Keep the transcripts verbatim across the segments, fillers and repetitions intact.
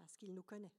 parce qu'il nous connaît.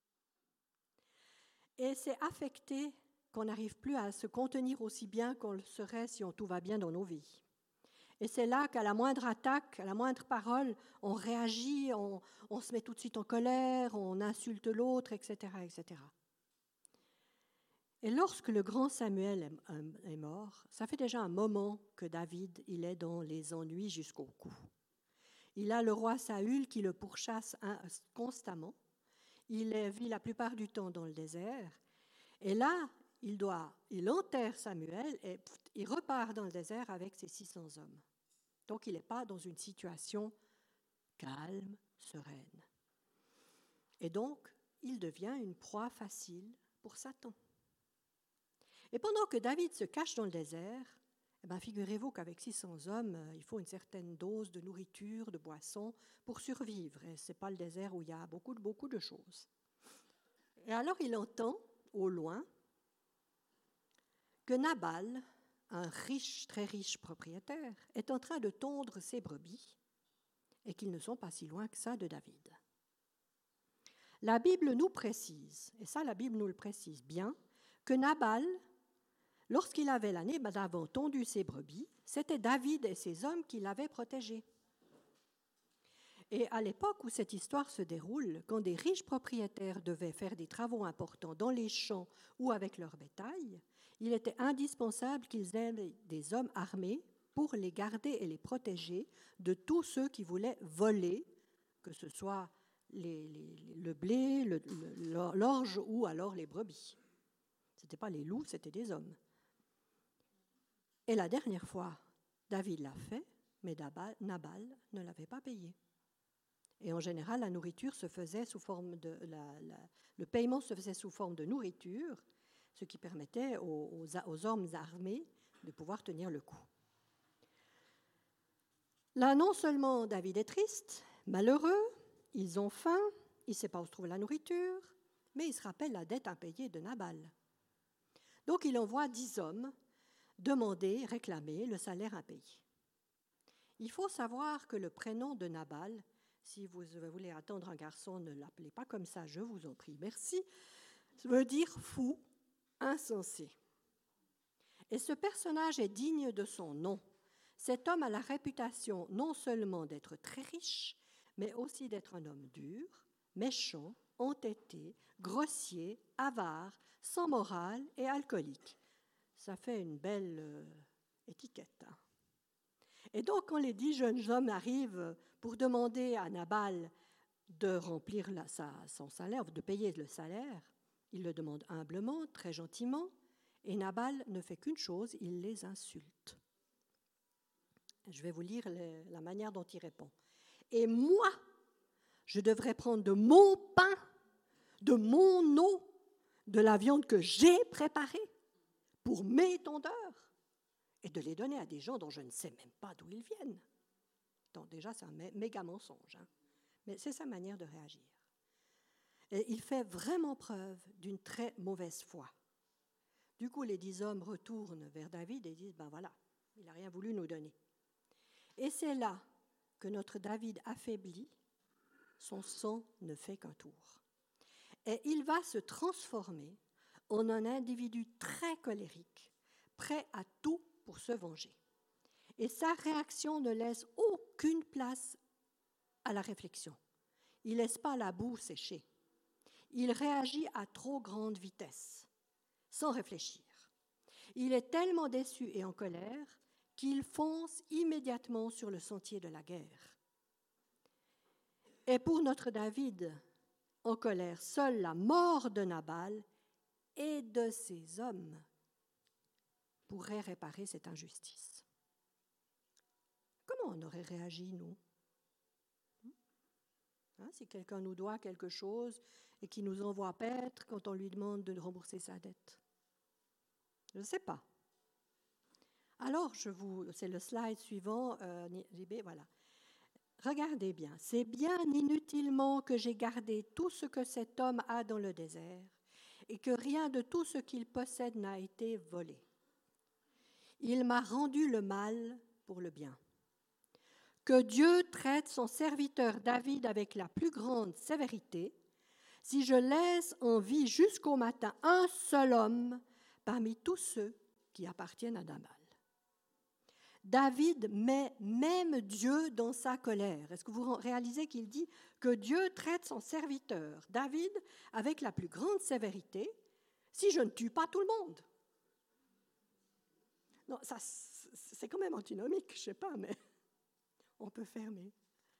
Et c'est affecté qu'on n'arrive plus à se contenir aussi bien qu'on le serait si on, tout va bien dans nos vies. Et c'est là qu'à la moindre attaque, à la moindre parole, on réagit, on, on se met tout de suite en colère, on insulte l'autre, et cetera, et cetera. Et lorsque le grand Samuel est, est mort, ça fait déjà un moment que David il est dans les ennuis jusqu'au cou. Il a le roi Saül qui le pourchasse constamment. Il vit la plupart du temps dans le désert. Et là, il, doit, il enterre Samuel et il repart dans le désert avec ses six cents hommes. Donc, il n'est pas dans une situation calme, sereine. Et donc, il devient une proie facile pour Satan. Et pendant que David se cache dans le désert, eh bien, figurez-vous qu'avec six cents hommes, il faut une certaine dose de nourriture, de boisson pour survivre. Et ce n'est pas le désert où il y a beaucoup, beaucoup de choses. Et alors, il entend, au loin, que Nabal, un riche, très riche propriétaire, est en train de tondre ses brebis et qu'ils ne sont pas si loin que ça de David. La Bible nous précise, et ça la Bible nous le précise bien, que Nabal, lorsqu'il avait l'année d'avant tondu ses brebis, c'était David et ses hommes qui l'avaient protégé. Et à l'époque où cette histoire se déroule, quand des riches propriétaires devaient faire des travaux importants dans les champs ou avec leur bétail, il était indispensable qu'ils aient des hommes armés pour les garder et les protéger de tous ceux qui voulaient voler, que ce soit les, les, le blé, le, le, l'orge ou alors les brebis. Ce n'étaient pas les loups, c'était des hommes. Et la dernière fois, David l'a fait, mais Nabal ne l'avait pas payé. Et en général, la nourriture se faisait sous forme de la, la, le paiement se faisait sous forme de nourriture, ce qui permettait aux, aux, aux hommes armés de pouvoir tenir le coup. Là, non seulement David est triste, malheureux, ils ont faim, il ne sait pas où se trouve la nourriture, mais il se rappelle la dette impayée de Nabal. Donc, il envoie dix hommes demander, réclamer le salaire impayé. Il faut savoir que le prénom de Nabal, si vous voulez attendre un garçon, ne l'appelez pas comme ça, je vous en prie, merci, ça veut dire fou, insensé. Et ce personnage est digne de son nom. Cet homme a la réputation non seulement d'être très riche, mais aussi d'être un homme dur, méchant, entêté, grossier, avare, sans morale et alcoolique. Ça fait une belle euh, étiquette. Hein. Et donc, quand les dix jeunes hommes arrivent pour demander à Nabal de remplir la, sa, son salaire, de payer le salaire, il le demande humblement, très gentiment, et Nabal ne fait qu'une chose, il les insulte. Je vais vous lire les, la manière dont il répond. « Et moi, je devrais prendre de mon pain, de mon eau, de la viande que j'ai préparée pour mes tondeurs, et de les donner à des gens dont je ne sais même pas d'où ils viennent. » Donc déjà, c'est un méga mensonge, hein. Mais c'est sa manière de réagir. Et il fait vraiment preuve d'une très mauvaise foi. Du coup, les dix hommes retournent vers David et disent, ben voilà, il n'a rien voulu nous donner. Et c'est là que notre David affaibli, son sang ne fait qu'un tour. Et il va se transformer en un individu très colérique, prêt à tout pour se venger. Et sa réaction ne laisse aucune place à la réflexion. Il ne laisse pas la boue sécher. Il réagit à trop grande vitesse, sans réfléchir. Il est tellement déçu et en colère qu'il fonce immédiatement sur le sentier de la guerre. Et pour notre David, en colère, seule la mort de Nabal et de ses hommes pourrait réparer cette injustice. Comment on aurait réagi, nous ? Hein, si quelqu'un nous doit quelque chose et qu'il nous envoie paître quand on lui demande de rembourser sa dette. Je ne sais pas. Alors, je vous, c'est le slide suivant, euh, voilà. Regardez bien, c'est bien inutilement que j'ai gardé tout ce que cet homme a dans le désert et que rien de tout ce qu'il possède n'a été volé. Il m'a rendu le mal pour le bien. Que Dieu traite son serviteur David avec la plus grande sévérité, si je laisse en vie jusqu'au matin un seul homme parmi tous ceux qui appartiennent à Nabal. David met même Dieu dans sa colère. Est-ce que vous réalisez qu'il dit que Dieu traite son serviteur, David, avec la plus grande sévérité, si je ne tue pas tout le monde? Non, ça, c'est quand même antinomique, je ne sais pas, mais on peut fermer.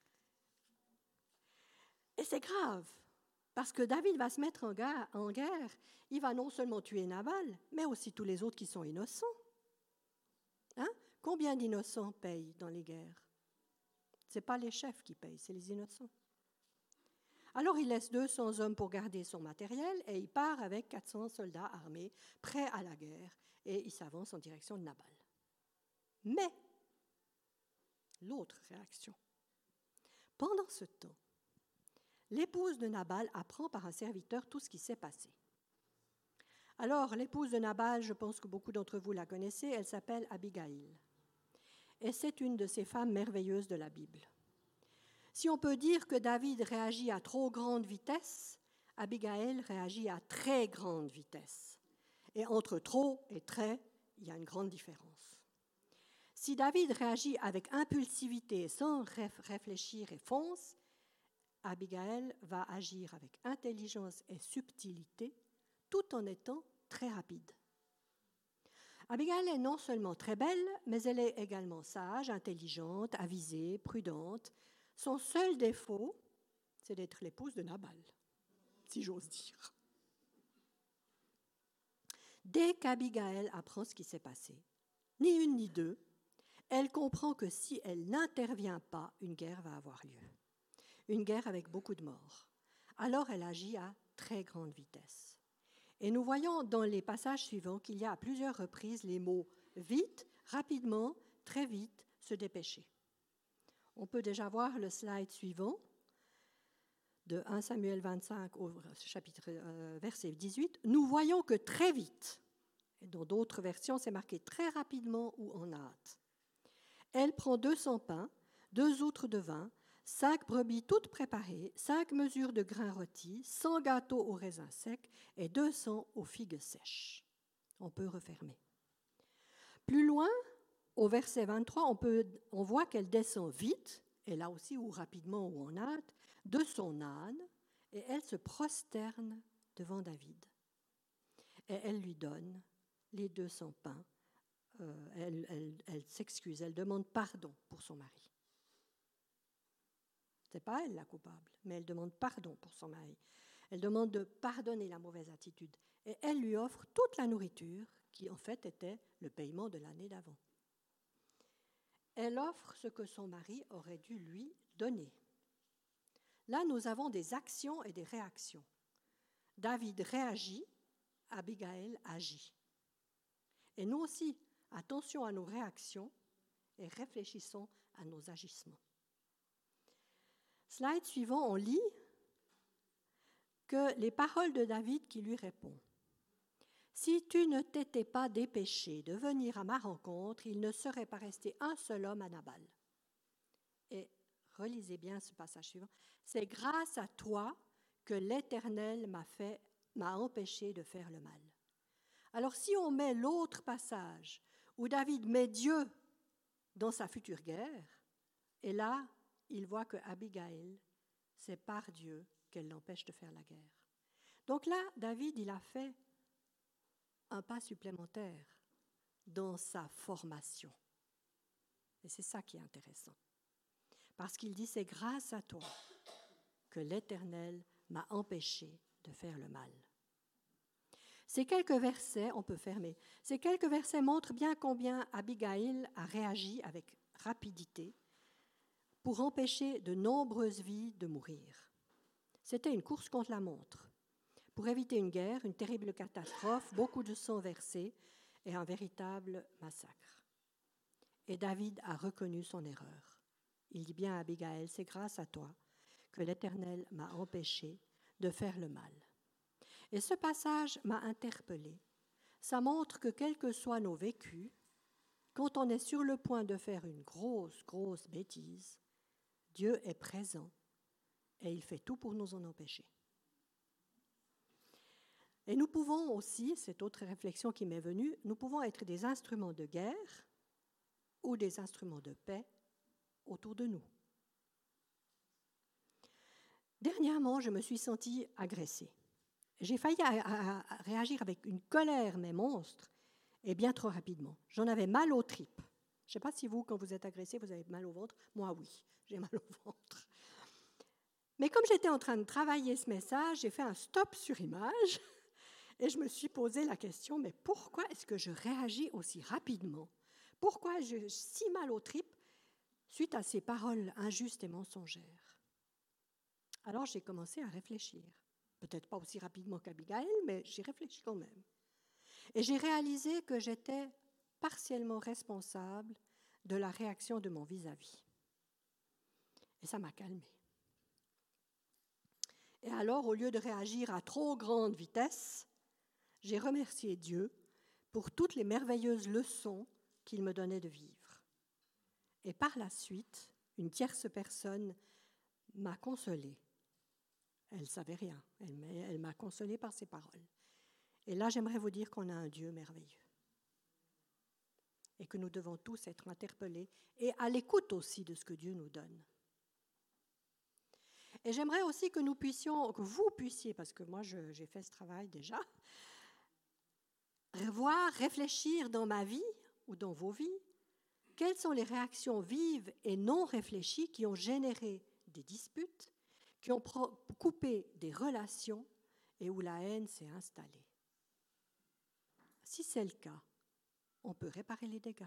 Et c'est grave, parce que David va se mettre en guerre, en guerre. Il va non seulement tuer Nabal, mais aussi tous les autres qui sont innocents. Hein? Combien d'innocents payent dans les guerres? Ce n'est pas les chefs qui payent, c'est les innocents. Alors il laisse deux cents hommes pour garder son matériel et il part avec quatre cents soldats armés, prêts à la guerre, et il s'avance en direction de Nabal. Mais, l'autre réaction, pendant ce temps, l'épouse de Nabal apprend par un serviteur tout ce qui s'est passé. Alors, l'épouse de Nabal, je pense que beaucoup d'entre vous la connaissez, elle s'appelle Abigail. Et c'est une de ces femmes merveilleuses de la Bible. Si on peut dire que David réagit à trop grande vitesse, Abigail réagit à très grande vitesse. Et entre trop et très, il y a une grande différence. Si David réagit avec impulsivité sans réfléchir et fonce, Abigail va agir avec intelligence et subtilité, tout en étant très rapide. Abigail est non seulement très belle, mais elle est également sage, intelligente, avisée, prudente. Son seul défaut, c'est d'être l'épouse de Nabal, si j'ose dire. Dès qu'Abigail apprend ce qui s'est passé, ni une ni deux, elle comprend que si elle n'intervient pas, une guerre va avoir lieu. Une guerre avec beaucoup de morts. Alors elle agit à très grande vitesse. Et nous voyons dans les passages suivants qu'il y a à plusieurs reprises les mots « vite »,« rapidement »,« très vite »,« se dépêcher ». On peut déjà voir le slide suivant, de premier Samuel vingt-cinq au chapitre, euh, verset dix-huit. Nous voyons que très vite, et dans d'autres versions c'est marqué très rapidement ou en hâte. Elle prend deux cents pains, deux outres de vin, cinq brebis toutes préparées, cinq mesures de grains rôtis, cent gâteaux aux raisins secs et deux cents aux figues sèches. On peut refermer. Plus loin, au verset vingt-trois, on, peut, on voit qu'elle descend vite, et là aussi ou rapidement ou en hâte, de son âne, et elle se prosterne devant David. Et elle lui donne les deux cents pains. Euh, elle, elle, elle s'excuse, elle demande pardon pour son mari. Ce n'est pas elle la coupable, mais elle demande pardon pour son mari. Elle demande de pardonner la mauvaise attitude. Et elle lui offre toute la nourriture qui, en fait, était le paiement de l'année d'avant. Elle offre ce que son mari aurait dû lui donner. Là, nous avons des actions et des réactions. David réagit, Abigail agit. Et nous aussi, attention à nos réactions et réfléchissons à nos agissements. Slide suivant, on lit que les paroles de David qui lui répond. « Si tu ne t'étais pas dépêché de venir à ma rencontre, il ne serait pas resté un seul homme à Nabal. » Et relisez bien ce passage suivant. « C'est grâce à toi que l'Éternel m'a fait, m'a empêché de faire le mal. » Alors si on met l'autre passage où David met Dieu dans sa future guerre, et là, il voit que Abigail, c'est par Dieu qu'elle l'empêche de faire la guerre. Donc là, David, il a fait un pas supplémentaire dans sa formation. Et c'est ça qui est intéressant. Parce qu'il dit, c'est grâce à toi que l'Éternel m'a empêché de faire le mal. Ces quelques versets, on peut fermer, ces quelques versets montrent bien combien Abigail a réagi avec rapidité pour empêcher de nombreuses vies de mourir. C'était une course contre la montre. Pour éviter une guerre, une terrible catastrophe, beaucoup de sang versé et un véritable massacre. Et David a reconnu son erreur. Il dit bien à Abigail, c'est grâce à toi que l'Éternel m'a empêché de faire le mal. Et ce passage m'a interpellée. Ça montre que quels que soient nos vécus, quand on est sur le point de faire une grosse, grosse bêtise, Dieu est présent et il fait tout pour nous en empêcher. Et nous pouvons aussi, cette autre réflexion qui m'est venue, nous pouvons être des instruments de guerre ou des instruments de paix autour de nous. Dernièrement, je me suis sentie agressée. J'ai failli à, à, à réagir avec une colère, mais monstre, et bien trop rapidement. J'en avais mal aux tripes. Je ne sais pas si vous, quand vous êtes agressé, vous avez mal au ventre. Moi, oui, j'ai mal au ventre. Mais comme j'étais en train de travailler ce message, j'ai fait un stop sur image et je me suis posé la question, mais pourquoi est-ce que je réagis aussi rapidement ? Pourquoi j'ai si mal aux tripes suite à ces paroles injustes et mensongères ? Alors j'ai commencé à réfléchir. Peut-être pas aussi rapidement qu'Abigail, mais j'ai réfléchi quand même. Et j'ai réalisé que j'étais partiellement responsable de la réaction de mon vis-à-vis. Et ça m'a calmée. Et alors, au lieu de réagir à trop grande vitesse, j'ai remercié Dieu pour toutes les merveilleuses leçons qu'il me donnait de vivre. Et par la suite, une tierce personne m'a consolée. Elle ne savait rien, elle m'a, elle m'a consolée par ses paroles. Et là, j'aimerais vous dire qu'on a un Dieu merveilleux. Et que nous devons tous être interpellés et à l'écoute aussi de ce que Dieu nous donne. Et j'aimerais aussi que nous puissions, que vous puissiez, parce que moi je, j'ai fait ce travail déjà, revoir, réfléchir dans ma vie ou dans vos vies, quelles sont les réactions vives et non réfléchies qui ont généré des disputes, qui ont pro- coupé des relations et où la haine s'est installée. Si c'est le cas, on peut réparer les dégâts.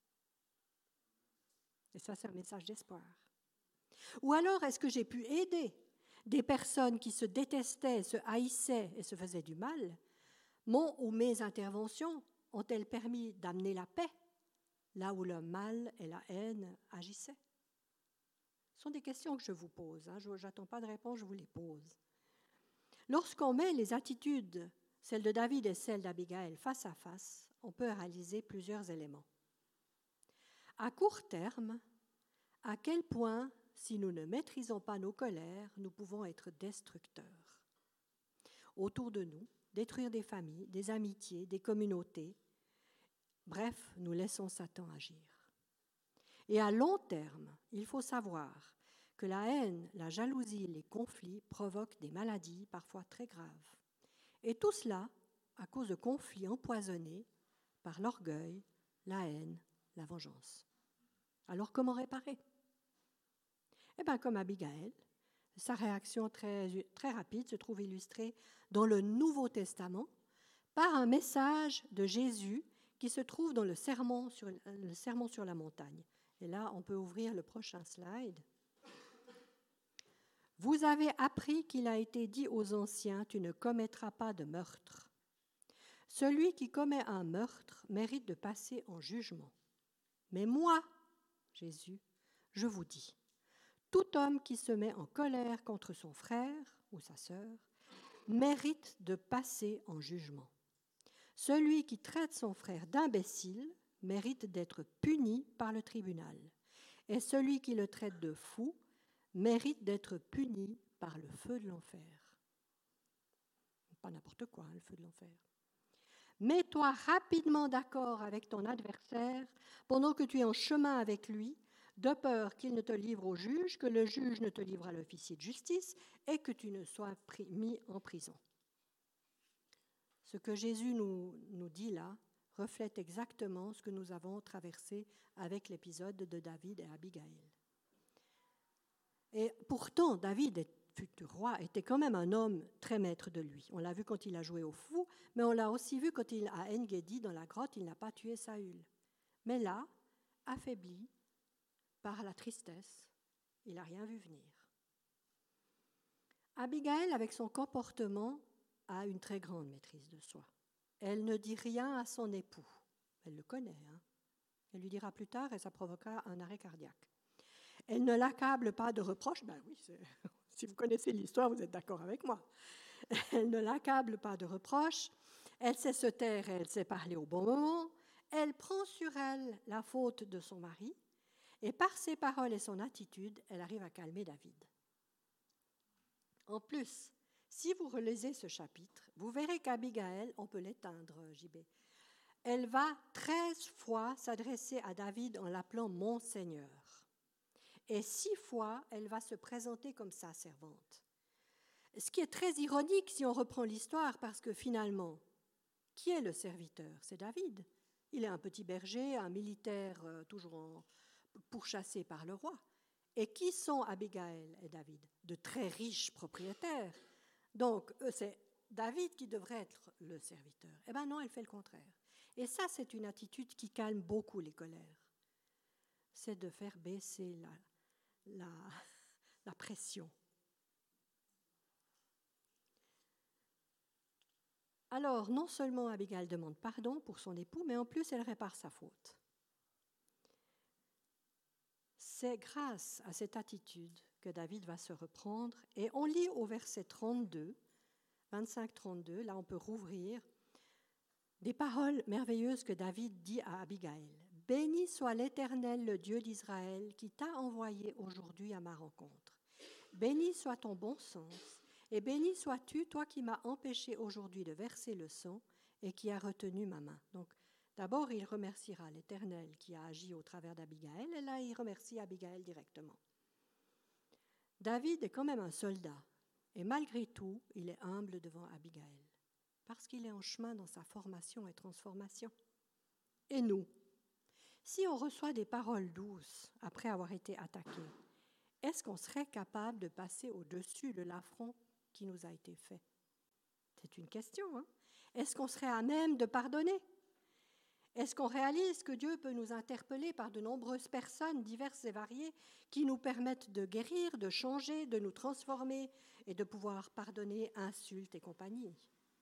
Et ça, c'est un message d'espoir. Ou alors, est-ce que j'ai pu aider des personnes qui se détestaient, se haïssaient et se faisaient du mal ? Mon ou mes interventions ont-elles permis d'amener la paix là où le mal et la haine agissaient ? Ce sont des questions que je vous pose. Hein. Je n'attends pas de réponse, je vous les pose. Lorsqu'on met les attitudes, celles de David et celles d'Abigail, face à face, on peut réaliser plusieurs éléments. À court terme, à quel point, si nous ne maîtrisons pas nos colères, nous pouvons être destructeurs. Autour de nous, détruire des familles, des amitiés, des communautés. Bref, nous laissons Satan agir. Et à long terme, il faut savoir que la haine, la jalousie, les conflits provoquent des maladies parfois très graves. Et tout cela à cause de conflits empoisonnés par l'orgueil, la haine, la vengeance. Alors comment réparer ? Eh bien, comme Abigail, sa réaction très, très rapide se trouve illustrée dans le Nouveau Testament par un message de Jésus qui se trouve dans le sermon sur, le sermon sur la montagne. Et là, on peut ouvrir le prochain slide. Vous avez appris qu'il a été dit aux anciens, tu ne commettras pas de meurtre. Celui qui commet un meurtre mérite de passer en jugement. Mais moi, Jésus, je vous dis, tout homme qui se met en colère contre son frère ou sa sœur mérite de passer en jugement. Celui qui traite son frère d'imbécile mérite d'être puni par le tribunal. Et celui qui le traite de fou mérite d'être puni par le feu de l'enfer. Pas n'importe quoi, hein, le feu de l'enfer. Mets-toi rapidement d'accord avec ton adversaire pendant que tu es en chemin avec lui, de peur qu'il ne te livre au juge, que le juge ne te livre à l'officier de justice et que tu ne sois mis en prison. Ce que Jésus nous, nous dit là reflète exactement ce que nous avons traversé avec l'épisode de David et Abigail. Et pourtant, David, futur roi, était quand même un homme très maître de lui. On l'a vu quand il a joué au fou, mais on l'a aussi vu quand il a En-Gedi, dans la grotte, il n'a pas tué Saül. Mais là, affaibli par la tristesse, il n'a rien vu venir. Abigail, avec son comportement, a une très grande maîtrise de soi. Elle ne dit rien à son époux. Elle le connaît. Hein. Elle lui dira plus tard et ça provoquera un arrêt cardiaque. Elle ne l'accable pas de reproches. Ben oui, c'est... si vous connaissez l'histoire, vous êtes d'accord avec moi. Elle ne l'accable pas de reproches. Elle sait se taire et elle sait parler au bon moment. Elle prend sur elle la faute de son mari. Et par ses paroles et son attitude, elle arrive à calmer David. En plus, Si vous relisez ce chapitre, vous verrez qu'Abigail, on peut l'éteindre, J B, elle va treize fois s'adresser à David en l'appelant « mon Seigneur ». Et six fois, elle va se présenter comme sa servante. Ce qui est très ironique si on reprend l'histoire, parce que finalement, qui est le serviteur? C'est David. Il est un petit berger, un militaire euh, toujours en, pourchassé par le roi. Et qui sont Abigail et David? De très riches propriétaires. Donc, c'est David qui devrait être le serviteur. Eh bien non, elle fait le contraire. Et ça, c'est une attitude qui calme beaucoup les colères. C'est de faire baisser la, la, la pression. Alors, non seulement Abigail demande pardon pour son époux, mais en plus, elle répare sa faute. C'est grâce à cette attitude que David va se reprendre. Et on lit au verset trente-deux, vingt-cinq trente-deux, là on peut rouvrir, des paroles merveilleuses que David dit à Abigail. « Béni soit l'Éternel, le Dieu d'Israël, qui t'a envoyé aujourd'hui à ma rencontre. Béni soit ton bon sens, et béni sois-tu, toi qui m'as empêché aujourd'hui de verser le sang et qui as retenu ma main. » Donc, d'abord, il remerciera l'Éternel qui a agi au travers d'Abigail, et là, il remercie Abigail directement. David est quand même un soldat, et malgré tout, il est humble devant Abigail, parce qu'il est en chemin dans sa formation et transformation. Et nous, si on reçoit des paroles douces après avoir été attaqué, est-ce qu'on serait capable de passer au-dessus de l'affront qui nous a été fait? C'est une question, hein? Est-ce qu'on serait à même de pardonner? Est-ce qu'on réalise que Dieu peut nous interpeller par de nombreuses personnes diverses et variées qui nous permettent de guérir, de changer, de nous transformer et de pouvoir pardonner insultes et compagnie?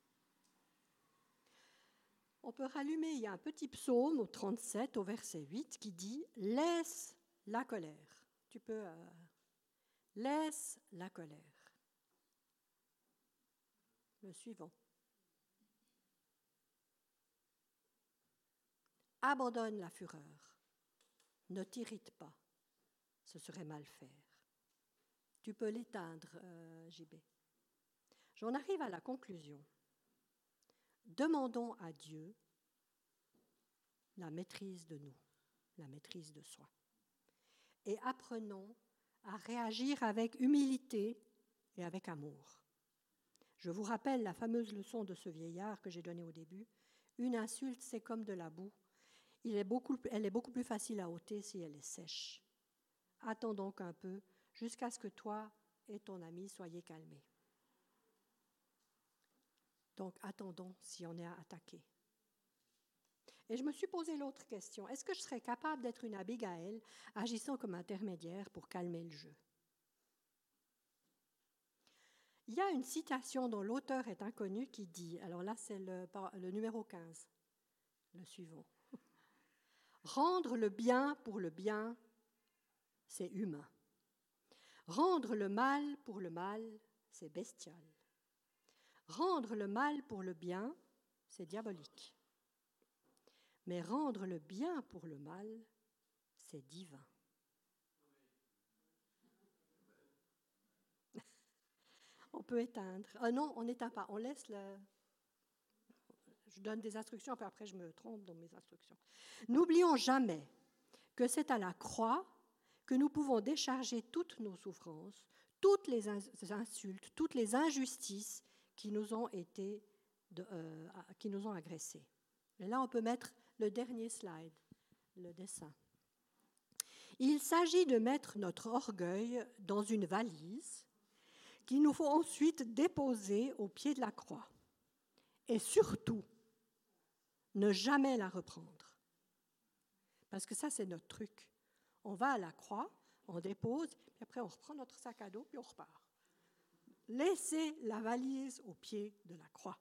On peut rallumer, il y a un petit psaume au trente-sept, au verset huit, qui dit « Laisse la colère ». Tu peux... Euh, « Laisse la colère ». Le suivant. « Abandonne la fureur. Ne t'irrite pas. Ce serait mal faire. » Tu peux l'éteindre, euh, J B. J'en arrive à la conclusion. Demandons à Dieu la maîtrise de nous, la maîtrise de soi. Et apprenons à réagir avec humilité et avec amour. Je vous rappelle la fameuse leçon de ce vieillard que j'ai donnée au début. Une insulte, c'est comme de la boue. Il est beaucoup, elle est beaucoup plus facile à ôter si elle est sèche. Attends donc un peu jusqu'à ce que toi et ton ami soyez calmés. Donc, attendons si on est attaqué. Et je me suis posé l'autre question. Est-ce que je serais capable d'être une Abigail agissant comme intermédiaire pour calmer le jeu? Il y a une citation dont l'auteur est inconnu qui dit, alors là c'est le, le numéro quinze, le suivant. « Rendre le bien pour le bien, c'est humain. Rendre le mal pour le mal, c'est bestial. Rendre le mal pour le bien, c'est diabolique. Mais rendre le bien pour le mal, c'est divin. » On peut éteindre. Ah non, on n'éteint pas, on laisse le... Je donne des instructions, puis après je me trompe dans mes instructions. N'oublions jamais que c'est à la croix que nous pouvons décharger toutes nos souffrances, toutes les insultes, toutes les injustices qui nous ont été, de, euh, qui nous ont agressés. Et là, on peut mettre le dernier slide, le dessin. Il s'agit de mettre notre orgueil dans une valise qu'il nous faut ensuite déposer au pied de la croix. Et surtout, ne jamais la reprendre. Parce que ça, c'est notre truc. On va à la croix, on dépose, puis après on reprend notre sac à dos, puis on repart. Laissez la valise au pied de la croix.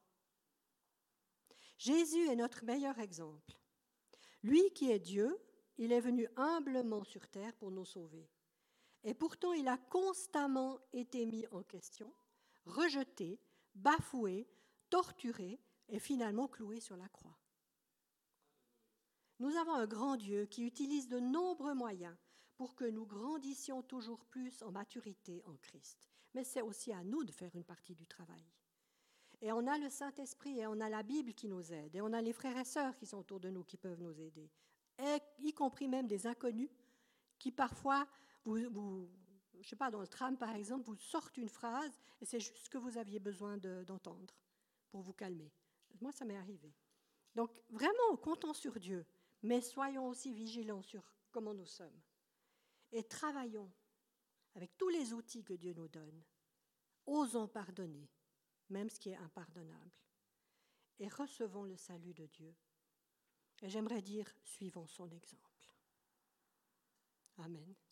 Jésus est notre meilleur exemple. Lui qui est Dieu, il est venu humblement sur terre pour nous sauver. Et pourtant, il a constamment été mis en question, rejeté, bafoué, torturé et finalement cloué sur la croix. Nous avons un grand Dieu qui utilise de nombreux moyens pour que nous grandissions toujours plus en maturité en Christ. Mais c'est aussi à nous de faire une partie du travail. Et on a le Saint-Esprit et on a la Bible qui nous aide. Et on a les frères et sœurs qui sont autour de nous qui peuvent nous aider. Et y compris même des inconnus qui parfois, vous, vous, je ne sais pas, dans le tram par exemple, vous sortent une phrase et c'est juste ce que vous aviez besoin de, d'entendre pour vous calmer. Moi, ça m'est arrivé. Donc vraiment, comptons sur Dieu, mais soyons aussi vigilants sur comment nous sommes. Et travaillons avec tous les outils que Dieu nous donne. Osons pardonner, même ce qui est impardonnable. Et recevons le salut de Dieu. Et j'aimerais dire, suivons son exemple. Amen.